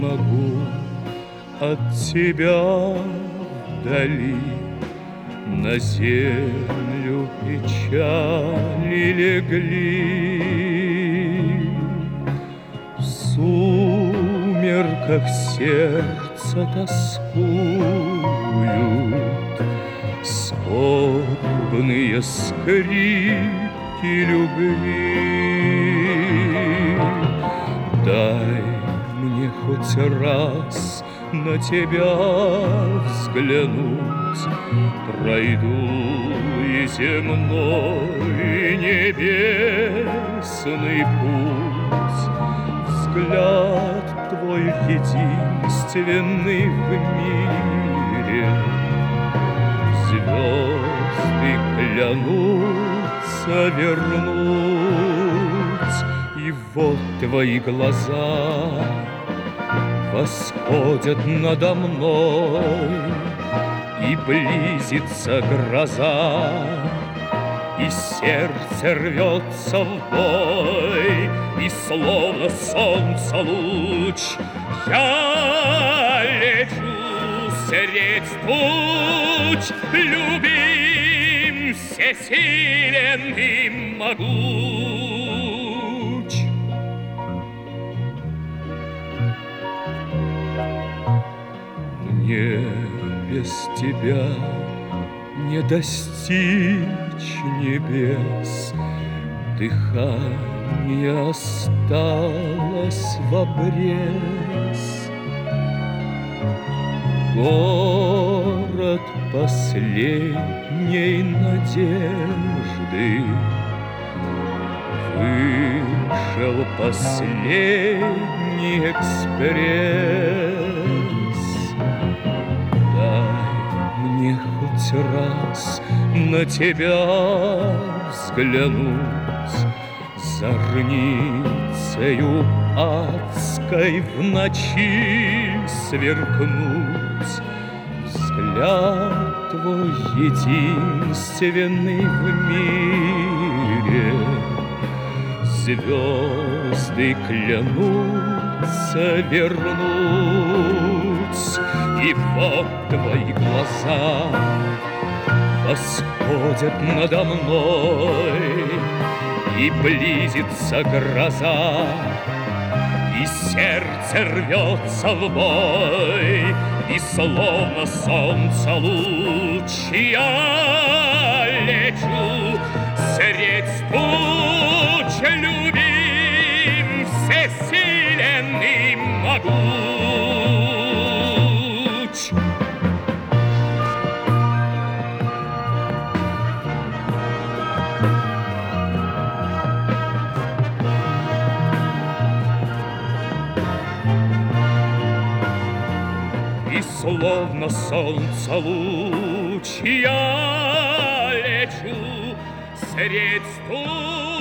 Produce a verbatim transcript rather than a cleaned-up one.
могу от тебя вдали на землю печали легли. В сумерках сердца тоскуют скорбные скрипки любви. Дай мне хоть раз на тебя взглянуть, пройду и земной, и небесный путь. Взгляд твой единственный в мире, звезды клянутся вернуть. И вот твои глаза восходят надо мной, и близится гроза, и сердце рвется в бой, и словно солнца луч я лечу средь туч, любим, всесилен и могуч. Мне без тебя не достичь небес, дыхание осталось в обрез. Город последней надежды, вышел последний экспресс. Дай мне хоть раз на тебя взглянуть, зорницею адской в ночи сверкнуть. Взгляд твой единственный в мире, звезды клянутся вернуть. И вот твои глаза восходят надо мной, и близится гроза, и сердце рвется в бой, и словно солнца луч я лечу средь туч, любим, всесилен и могуч. И словно солнца луч я лечу средь туч.